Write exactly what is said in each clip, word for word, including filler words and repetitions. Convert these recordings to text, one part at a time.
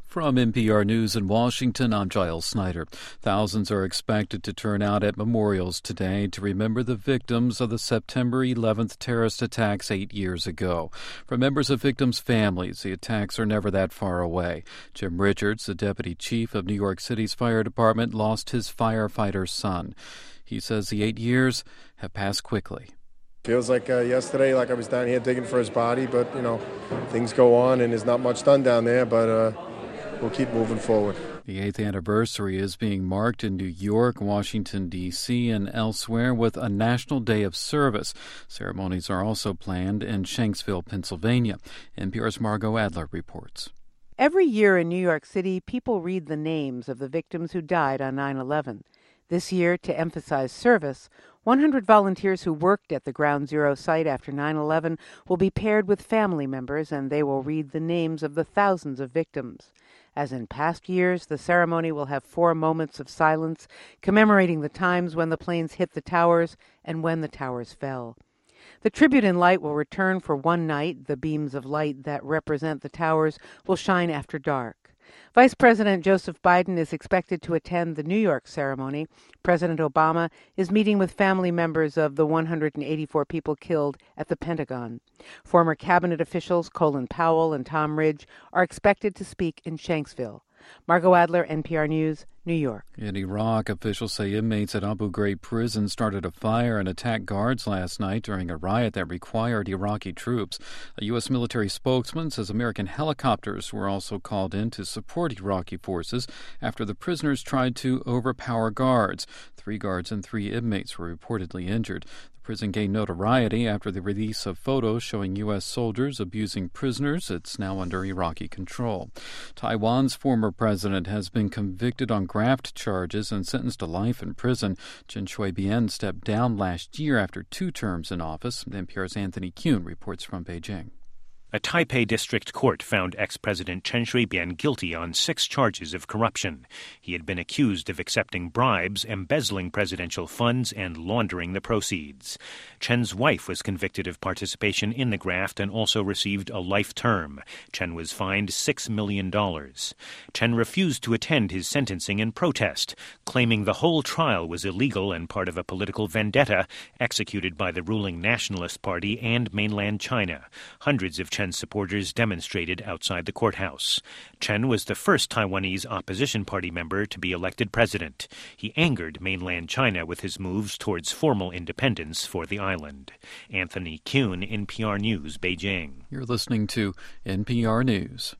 From N P R News in Washington, I'm Giles Snyder. Thousands are expected to turn out at memorials today to remember the victims of the September eleventh terrorist attacks eight years ago. For members of victims' families, the attacks are never that far away. Jim Richards, the deputy chief of New York City's fire department, lost his firefighter son. He says the eight years have passed quickly. Feels like uh, yesterday, like I was down here digging for his body, but, you know, things go on and there's not much done down there, but uh, we'll keep moving forward. The eighth anniversary is being marked in New York, Washington, D C, and elsewhere with a National Day of Service. Ceremonies are also planned in Shanksville, Pennsylvania. N P R's Margot Adler reports. Every year in New York City, people read the names of the victims who died on nine eleven. This year, to emphasize service, one hundred volunteers who worked at the Ground Zero site after nine eleven will be paired with family members, and they will read the names of the thousands of victims. As in past years, the ceremony will have four moments of silence commemorating the times when the planes hit the towers and when the towers fell. The tribute in light will return for one night. The beams of light that represent the towers will shine after dark. Vice President Joseph Biden is expected to attend the New York ceremony. President Obama is meeting with family members of the one hundred eighty-four people killed at the Pentagon. Former cabinet officials Colin Powell and Tom Ridge are expected to speak in Shanksville. Margot Adler, N P R News, New York. In Iraq, officials say inmates at Abu Ghraib prison started a fire and attacked guards last night during a riot that required Iraqi troops. A U S military spokesman says American helicopters were also called in to support Iraqi forces after the prisoners tried to overpower guards. Three guards and three inmates were reportedly injured. The prison gained notoriety after the release of photos showing U S soldiers abusing prisoners. It's now under Iraqi control. Taiwan's former president has been convicted on graft charges and sentenced to life in prison. Chen Shui-bian stepped down last year after two terms in office. N P R's Anthony Kuhn reports from Beijing. A Taipei district court found ex-president Chen Shui-bian guilty on six charges of corruption. He had been accused of accepting bribes, embezzling presidential funds, and laundering the proceeds. Chen's wife was convicted of participation in the graft and also received a life term. Chen was fined six million dollars. Chen refused to attend his sentencing in protest, claiming the whole trial was illegal and part of a political vendetta executed by the ruling Nationalist Party and mainland China. Hundreds of Chen's supporters demonstrated outside the courthouse. Chen was the first Taiwanese opposition party member to be elected president. He angered mainland China with his moves towards formal independence for the island. Anthony Kuhn, N P R News, Beijing. You're listening to N P R News.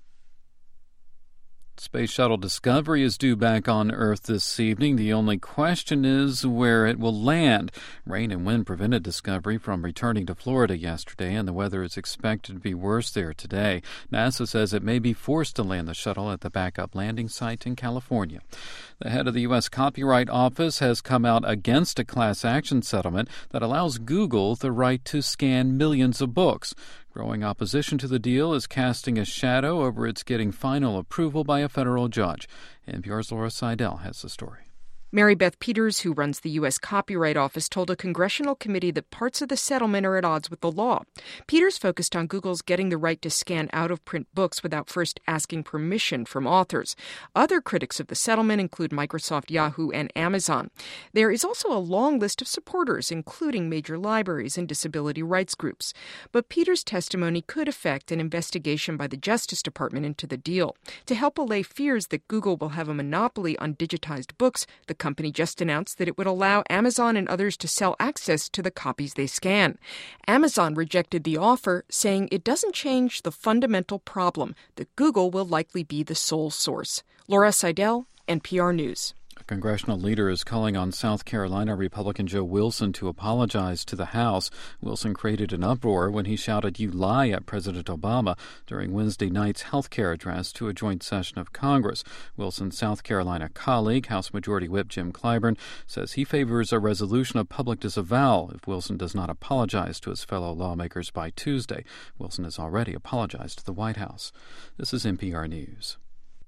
Space Shuttle Discovery is due back on Earth this evening. The only question is where it will land. Rain and wind prevented Discovery from returning to Florida yesterday, and the weather is expected to be worse there today. NASA says it may be forced to land the shuttle at the backup landing site in California. The head of the U S Copyright Office has come out against a class action settlement that allows Google the right to scan millions of books. Growing opposition to the deal is casting a shadow over its getting final approval by a federal judge. N P R's Laura Seidel has the story. Mary Beth Peters, who runs the U S Copyright Office, told a congressional committee that parts of the settlement are at odds with the law. Peters focused on Google's getting the right to scan out-of-print books without first asking permission from authors. Other critics of the settlement include Microsoft, Yahoo, and Amazon. There is also a long list of supporters, including major libraries and disability rights groups. But Peters' testimony could affect an investigation by the Justice Department into the deal. To help allay fears that Google will have a monopoly on digitized books, the company just announced that it would allow Amazon and others to sell access to the copies they scan. Amazon rejected the offer, saying it doesn't change the fundamental problem that Google will likely be the sole source. Laura Seidel, N P R News. A congressional leader is calling on South Carolina Republican Joe Wilson to apologize to the House. Wilson created an uproar when he shouted, "You lie," at President Obama during Wednesday night's health care address to a joint session of Congress. Wilson's South Carolina colleague, House Majority Whip Jim Clyburn, says he favors a resolution of public disavowal if Wilson does not apologize to his fellow lawmakers by Tuesday. Wilson has already apologized to the White House. This is N P R News.